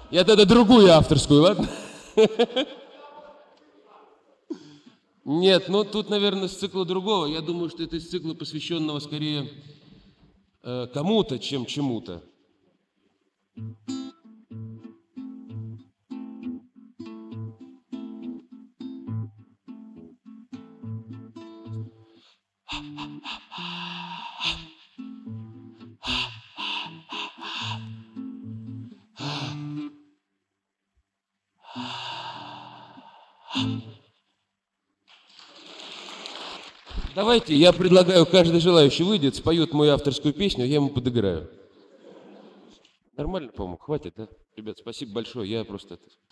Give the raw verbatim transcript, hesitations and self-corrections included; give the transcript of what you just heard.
Я тогда другую авторскую, ладно? Нет, ну тут, наверное, с цикла другого. Я думаю, что это из цикла, посвященного скорее э, кому-то, чем чему-то. Давайте, я предлагаю, каждый желающий выйдет, споет мою авторскую песню, я ему подыграю. Нормально, по-моему, хватит, да? Ребят, спасибо большое, я просто...